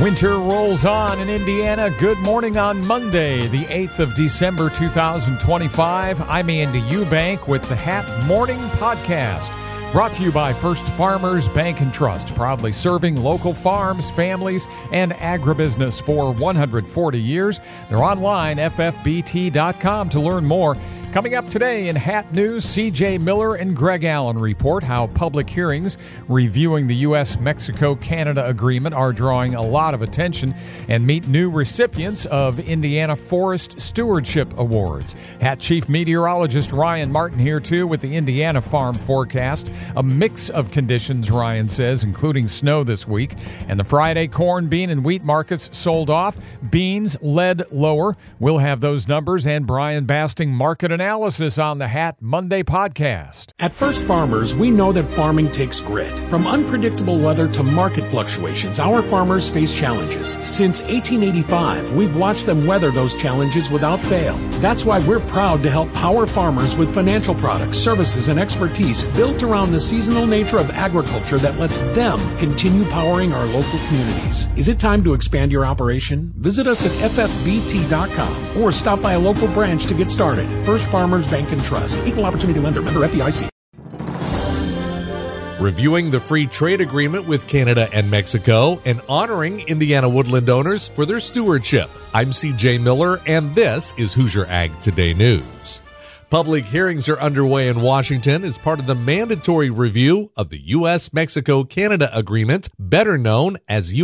Winter rolls on in Indiana. Good morning on Monday, the 8th of December, 2025. I'm Andy Eubank with the Hat Morning Podcast, brought to you by First Farmers Bank and Trust, proudly serving local farms, families, and agribusiness for 140 years. They're online, ffbt.com, to learn more. Coming up today in Hat News, C.J. Miller and Greg Allen report how public hearings reviewing the U.S.-Mexico-Canada agreement are drawing a lot of attention, and meet new recipients of Indiana Forest Stewardship Awards. Hat Chief Meteorologist Ryan Martin here, too, with the Indiana Farm Forecast. A mix of conditions, Ryan says, including snow this week. And the Friday corn, bean, and wheat markets sold off. Beans led lower. We'll have those numbers and Brian Basting market analysis on the Hat Monday podcast. At First Farmers, we know that farming takes grit. From unpredictable weather to market fluctuations, our farmers face challenges. Since 1885, we've watched them weather those challenges without fail. That's why we're proud to help power farmers with financial products, services, and expertise built around the seasonal nature of agriculture that lets them continue powering our local communities. Is it time to expand your operation? Visit us at ffbt.com or stop by a local branch to get started. First Farmers Bank and Trust. Equal Opportunity Lender. Member FDIC. Reviewing the free trade agreement with Canada and Mexico and honoring Indiana woodland owners for their stewardship. I'm C.J. Miller, and this is Hoosier Ag Today News. Public hearings are underway in Washington as part of the mandatory review of the U.S.-Mexico-Canada agreement, better known as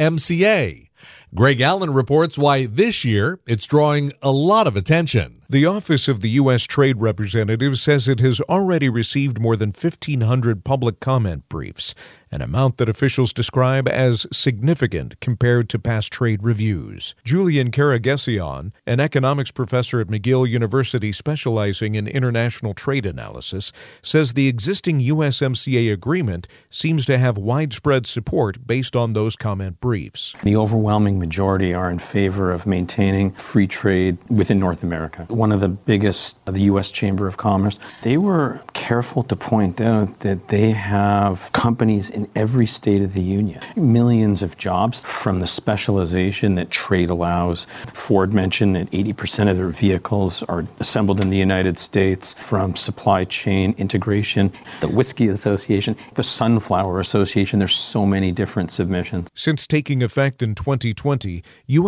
USMCA. Greg Allen reports why this year it's drawing a lot of attention. The Office of the U.S. Trade Representative says it has already received more than 1,500 public comment briefs, an amount that officials describe as significant compared to past trade reviews. Julian Karagesion, an economics professor at McGill University specializing in international trade analysis, says the existing USMCA agreement seems to have widespread support based on those comment briefs. The overwhelming majority are in favor of maintaining free trade within North America. One of the biggest of the U.S. Chamber of Commerce, they were careful to point out that they have companies in every state of the union. Millions of jobs from the specialization that trade allows. Ford mentioned that 80% of their vehicles are assembled in the United States, from supply chain integration, the Whiskey Association, the Sunflower Association. There's so many different submissions. Since taking effect in 2020,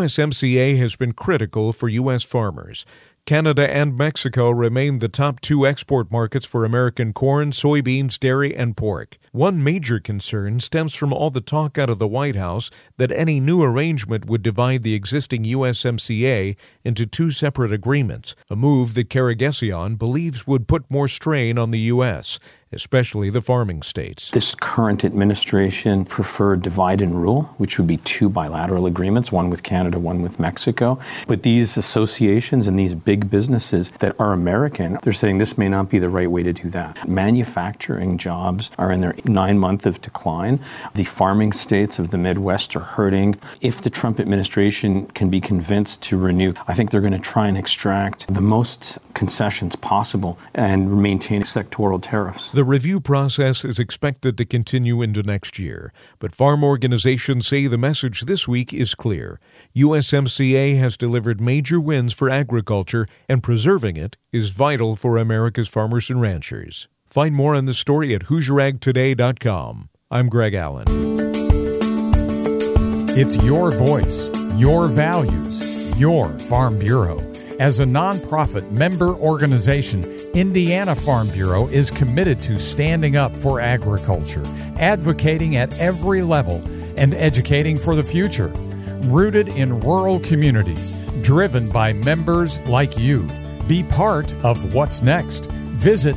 USMCA has been critical for U.S. farmers. Canada and Mexico remain the top two export markets for American corn, soybeans, dairy, and pork. One major concern stems from all the talk out of the White House that any new arrangement would divide the existing USMCA into two separate agreements, a move that Karagesion believes would put more strain on the U.S., especially the farming states. This current administration preferred divide and rule, which would be two bilateral agreements, one with Canada, one with Mexico. But these associations and these big businesses that are American, they're saying this may not be the right way to do that. Manufacturing jobs are in their 9 month of decline. The farming states of the Midwest are hurting. If the Trump administration can be convinced to renew, I think they're going to try and extract the most concessions possible and maintain sectoral tariffs. The review process is expected to continue into next year, but farm organizations say the message this week is clear. USMCA has delivered major wins for agriculture, and preserving it is vital for America's farmers and ranchers. Find more on the story at HoosierAgToday.com. I'm Greg Allen. It's your voice, your values, your Farm Bureau. As a nonprofit member organization, Indiana Farm Bureau is committed to standing up for agriculture, advocating at every level, and educating for the future. Rooted in rural communities, driven by members like you. Be part of what's next. Visit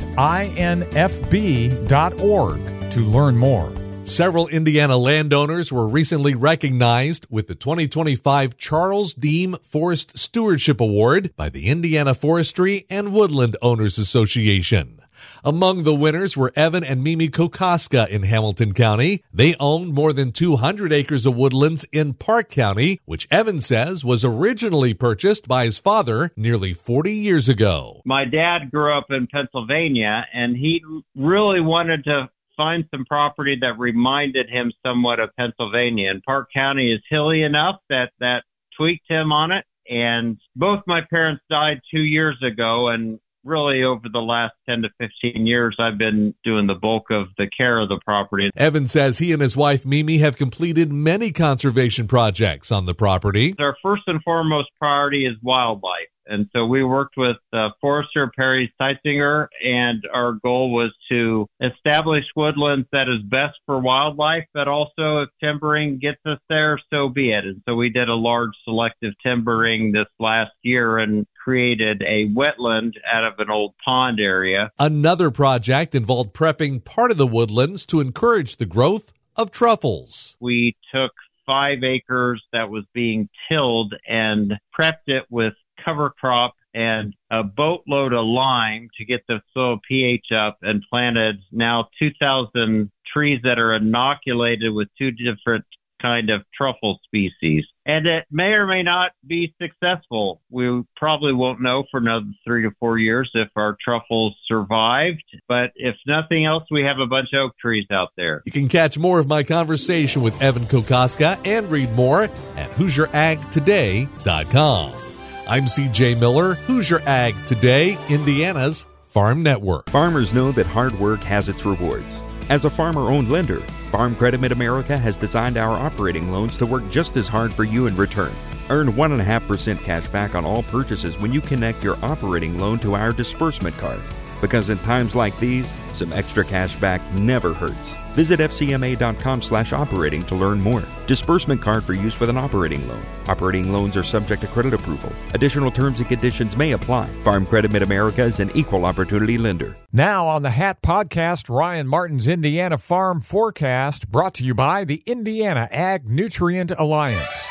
infb.org to learn more. Several Indiana landowners were recently recognized with the 2025 Charles Deem Forest Stewardship Award by the Indiana Forestry and Woodland Owners Association. Among the winners were Evan and Mimi Kokoska in Hamilton County. They owned more than 200 acres of woodlands in Park County, which Evan says was originally purchased by his father nearly 40 years ago. My dad grew up in Pennsylvania, and he really wanted to find some property that reminded him somewhat of Pennsylvania. And Park County is hilly enough that tweaked him on it. And both my parents died 2 years ago, and really over the last 10 to 15 years, I've been doing the bulk of the care of the property. Evan says he and his wife Mimi have completed many conservation projects on the property. Our first and foremost priority is wildlife. And so we worked with Forester Perry Seitzinger, and our goal was to establish woodlands that is best for wildlife, but also if timbering gets us there, so be it. And so we did a large selective timbering this last year and created a wetland out of an old pond area. Another project involved prepping part of the woodlands to encourage the growth of truffles. We took 5 acres that was being tilled and prepped it with cover crop and a boatload of lime to get the soil pH up, and planted now 2,000 trees that are inoculated with 2 different kind of truffle species. And it may or may not be successful. We probably won't know for another 3 to 4 years if our truffles survived. But if nothing else, we have a bunch of oak trees out there. You can catch more of my conversation with Evan Kokoska and read more at HoosierAgToday.com. I'm CJ Miller, Hoosier Ag Today, Indiana's Farm Network. Farmers know that hard work has its rewards. As a farmer-owned lender, Farm Credit Mid-America has designed our operating loans to work just as hard for you in return. Earn 1.5% cash back on all purchases when you connect your operating loan to our disbursement card. Because in times like these, some extra cash back never hurts. Visit fcma.com/operating to learn more. Disbursement card for use with an operating loan. Operating loans are subject to credit approval. Additional terms and conditions may apply. Farm Credit Mid-America is an equal opportunity lender. Now on the Hat Podcast, Ryan Martin's Indiana Farm Forecast, brought to you by the Indiana Ag Nutrient Alliance.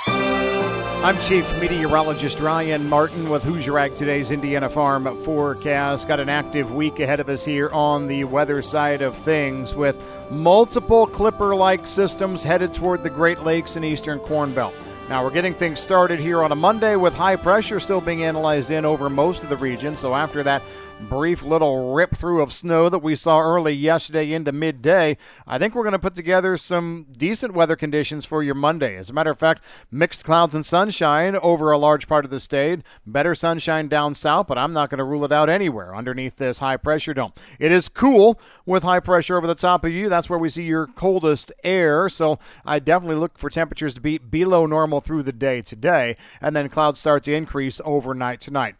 I'm Chief Meteorologist Ryan Martin with Hoosier Ag Today's Indiana Farm Forecast. Got an active week ahead of us here on the weather side of things, with multiple Clipper-like systems headed toward the Great Lakes and Eastern Corn Belt. Now, we're getting things started here on a Monday with high pressure still being analyzed in over most of the region. So after that brief little rip through of snow that we saw early yesterday into midday, I think we're going to put together some decent weather conditions for your Monday. As a matter of fact, mixed clouds and sunshine over a large part of the state. Better sunshine down south, but I'm not going to rule it out anywhere underneath this high pressure dome. It is cool with high pressure over the top of you. That's where we see your coldest air. So I definitely look for temperatures to be below normal through the day today, and then clouds start to increase overnight tonight.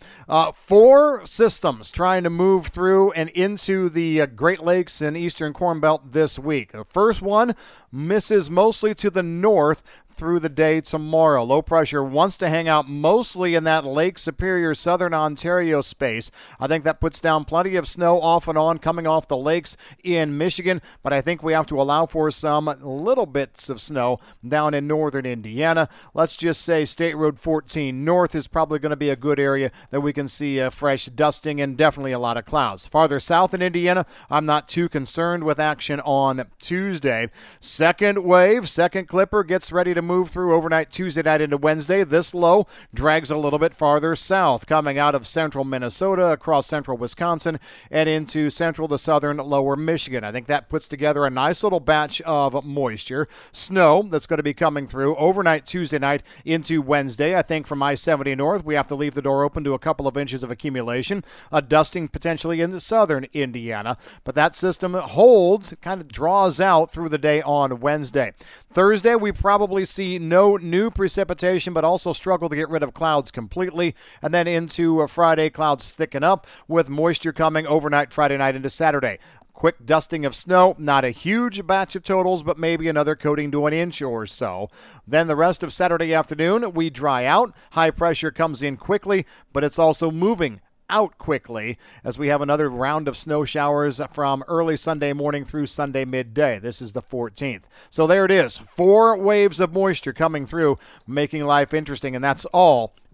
4 systems trying to move through and into the Great Lakes and Eastern Corn Belt this week. The first one misses mostly to the north through the day tomorrow. Low pressure wants to hang out mostly in that Lake Superior southern Ontario space. I think that puts down plenty of snow off and on coming off the lakes in Michigan, but I think we have to allow for some little bits of snow down in northern Indiana. Let's just say State Road 14 north is probably going to be a good area that we can see a fresh dusting and definitely a lot of clouds. Farther south in Indiana, I'm not too concerned with action on Tuesday. Second wave, second Clipper gets ready to move through overnight Tuesday night into Wednesday. This low drags a little bit farther south, coming out of central Minnesota, across central Wisconsin, and into central to southern lower Michigan. I think that puts together a nice little batch of moisture. Snow that's going to be coming through overnight Tuesday night into Wednesday. I think from I-70 north, we have to leave the door open to a couple of inches of accumulation. A dusting potentially into southern Indiana, but that system holds, kind of draws out through the day on Wednesday. Thursday, we probably see no new precipitation, but also struggle to get rid of clouds completely. And then into Friday, clouds thicken up with moisture coming overnight Friday night into Saturday. Quick dusting of snow, not a huge batch of totals, but maybe another coating to an inch or so. Then the rest of Saturday afternoon, we dry out. High pressure comes in quickly, but it's also moving out quickly as we have another round of snow showers from early Sunday morning through Sunday midday. This is the 14th. So there it is. 4 waves of moisture coming through, making life interesting, and that's all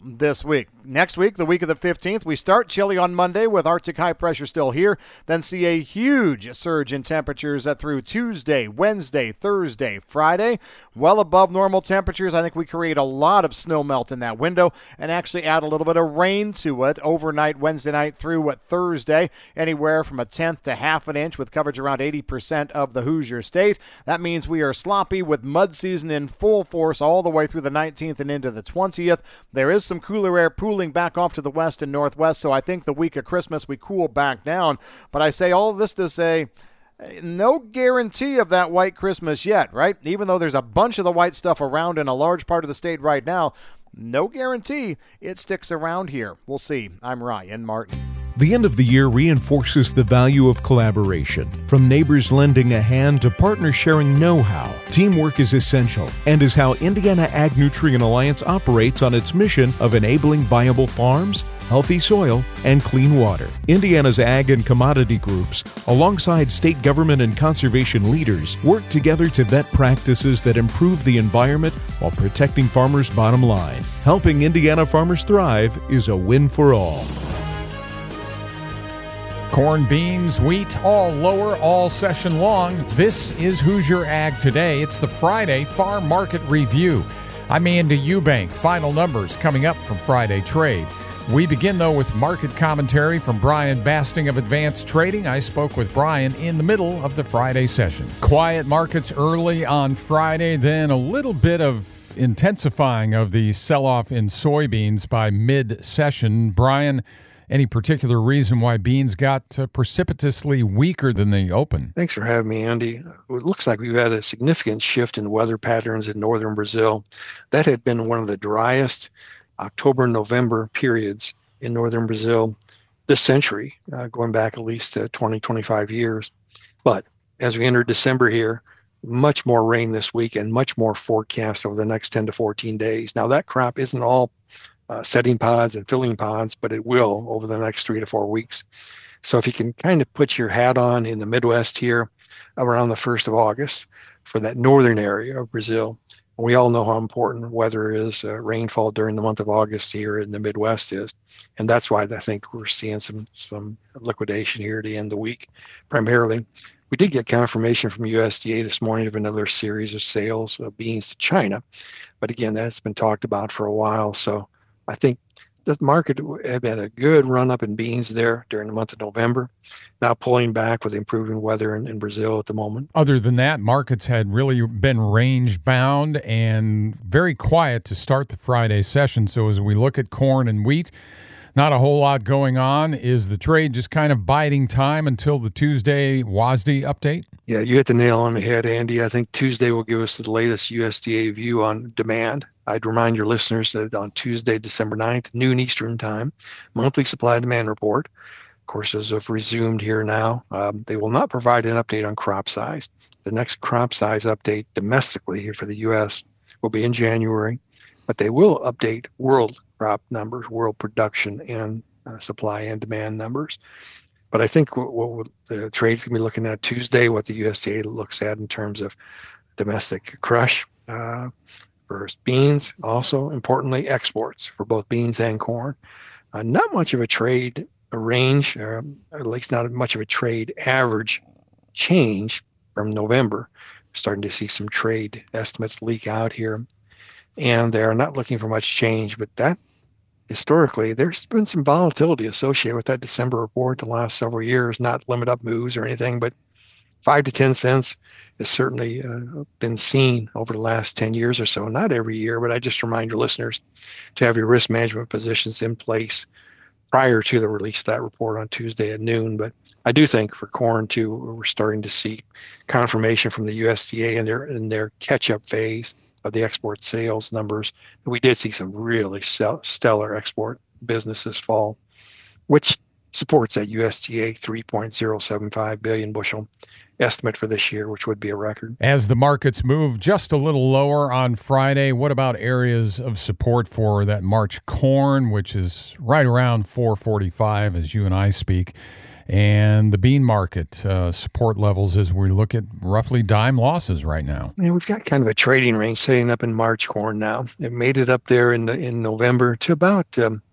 this week. Next week, the week of the 15th, we start chilly on Monday with Arctic high pressure still here, then see a huge surge in temperatures through Tuesday, Wednesday, Thursday, Friday. Well above normal temperatures. I think we create a lot of snow melt in that window and actually add a little bit of rain to it overnight Wednesday night through Thursday, anywhere from a tenth to half an inch with coverage around 80% of the Hoosier State. That means we are sloppy with mud season in full force all the way through the 19th and into the 20th. There is some cooler air pooling back off to the west and northwest, so I think the week of Christmas we cool back down. But I say all this to say, no guarantee of that white Christmas yet, right? Even though there's a bunch of the white stuff around in a large part of the state right now, no guarantee it sticks around here. We'll see. I'm Ryan Martin. The end of the year reinforces the value of collaboration. From neighbors lending a hand to partners sharing know-how, teamwork is essential and is how Indiana Ag Nutrient Alliance operates on its mission of enabling viable farms, healthy soil, and clean water. Indiana's ag and commodity groups, alongside state government and conservation leaders, work together to vet practices that improve the environment while protecting farmers' bottom line. Helping Indiana farmers thrive is a win for all. Corn, beans, wheat, all lower all session long. This is Hoosier Ag Today. It's the Friday Farm Market Review. I'm Andy Eubank. Final numbers coming up from Friday Trade. We begin, though, with market commentary from Brian Basting of Advanced Trading. I spoke with Brian in the middle of the Friday session. Quiet markets early on Friday, then a little bit of intensifying of the sell-off in soybeans by mid-session. Brian, any particular reason why beans got precipitously weaker than they opened? Thanks for having me, Andy. It looks like we've had a significant shift in weather patterns in northern Brazil. That had been one of the driest October, November periods in northern Brazil this century, going back at least 20, 25 years. But as we enter December here, much more rain this week and much more forecast over the next 10 to 14 days. Now, that crop isn't all setting pods and filling pods, but it will over the next 3 to 4 weeks. So if you can kind of put your hat on in the Midwest here around the 1st of August for that northern area of Brazil, we all know how important weather is, rainfall during the month of August here in the Midwest is. And that's why I think we're seeing some liquidation here at the end of the week. Primarily, we did get confirmation from USDA this morning of another series of sales of beans to China. But again, that's been talked about for a while. So I think the market had had a good run up in beans there during the month of November, now pulling back with improving weather in Brazil at the moment. Other than that, markets had really been range bound and very quiet to start the Friday session. So as we look at corn and wheat, not a whole lot going on. Is the trade just kind of biding time until the Tuesday WASDE update? Yeah, you hit the nail on the head, Andy. I think Tuesday will give us the latest USDA view on demand. I'd remind your listeners that on Tuesday, December 9th, noon Eastern time, monthly supply and demand report. Of course, as have resumed here now, they will not provide an update on crop size. The next crop size update domestically here for the U.S. will be in January, but they will update world crop numbers, world production and supply and demand numbers. But I think what the trade's going to be looking at Tuesday, what the USDA looks at in terms of domestic crush for beans, also importantly exports for both beans and corn. Not much of a trade range, or at least not much of a trade average change from November. Starting to see some trade estimates leak out here, and they're not looking for much change, but that historically, there's been some volatility associated with that December report the last several years, not limit up moves or anything, but 5 to 10 cents has certainly been seen over the last 10 years or so. Not every year, but I just remind your listeners to have your risk management positions in place prior to the release of that report on Tuesday at noon. But I do think for corn, too, we're starting to see confirmation from the USDA in their catch-up phase of the export sales numbers. We did see some really stellar export business this fall, which supports that USDA 3.075 billion bushel estimate for this year, which would be a record. As the markets move just a little lower on Friday, what about areas of support for that March corn, which is right around 445 as you and I speak? And the bean market support levels as we look at roughly dime losses right now. Yeah, we've got kind of a trading range setting up in March corn now. It made it up there in November to about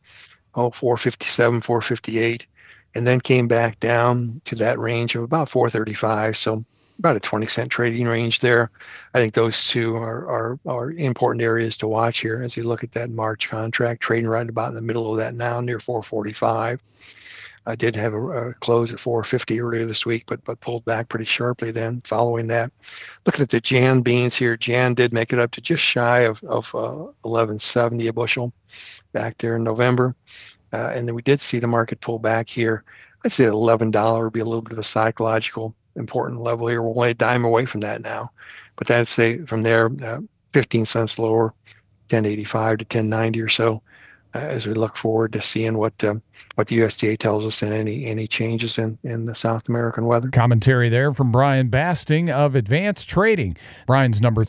457, 458, and then came back down to that range of about 435. So about a 20-cent trading range there. I think those two are important areas to watch here as you look at that March contract, trading right about in the middle of that now, near 445. I did have a close at 450 earlier this week, but pulled back pretty sharply then following that. Looking at the Jan beans here, Jan did make it up to just shy of 1170 a bushel back there in November. And then we did see the market pull back here. I'd say $11 would be a little bit of a psychological important level here. We're only a dime away from that now. But I'd say from there, 15 cents lower, 1085 to 1090 or so, as we look forward to seeing what the USDA tells us and any changes in the South American weather. Commentary there from Brian Basting of Advanced Trading. Brian's number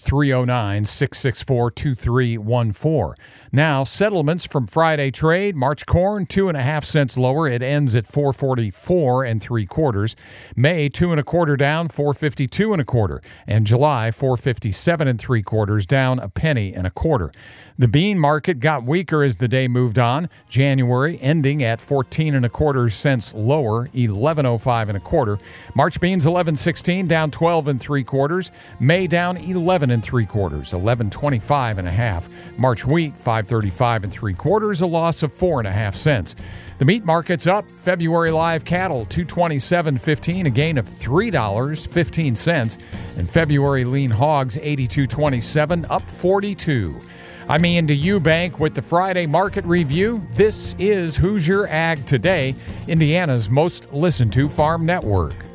309-664-2314. Now, settlements from Friday trade. March corn, 2.5 cents lower. It ends at 444 3/4. May, 2 1/4 down, 452 1/4. And July, 457 3/4, down a penny and a quarter. The bean market got weaker as the day moved on. January ending at 14 1/4 cents lower, 11.05 1/4. March beans 11.16, down 12 3/4. May down 11 3/4, 11.25 1/2. March wheat 5.35 3/4, a loss of 4.5 cents. The meat market's up. February live cattle 227.15, a gain of $3.15, and February lean hogs 82.27, up 42. I'm Ian DeEubank with the Friday Market Review. This is Hoosier Ag Today, Indiana's most listened to farm network.